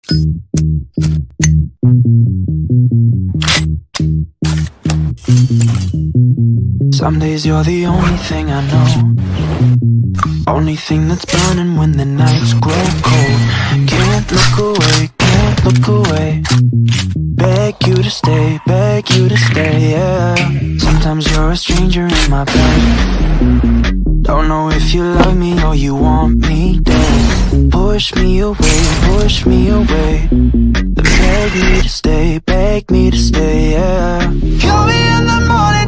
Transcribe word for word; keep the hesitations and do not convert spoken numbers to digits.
Some days you're the only thing I know, only thing that's burning when the nights grow cold. Can't look away, can't look away. Beg you to stay, beg you to stay, yeah. Sometimes you're a stranger in my bed. Don't know if you love me or you want me dead. Push me away, push me away. Then beg me to stay, beg me to stay, yeah. Call me in the morning